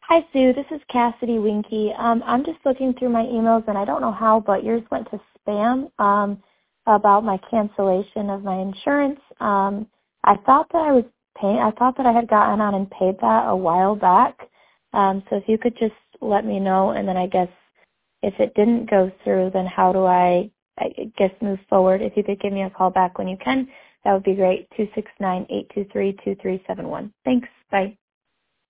Hi, Sue. This is Cassidy Winky. I'm just looking through my emails, and I don't know how, but yours went to spam about my cancellation of my insurance. I thought that I was paying. I thought that I had gotten on and paid that a while back. So if you could just let me know, and then I guess if it didn't go through, then how do I guess, move forward? If you could give me a call back when you can, that would be great. 269-823-2371. Thanks. Bye.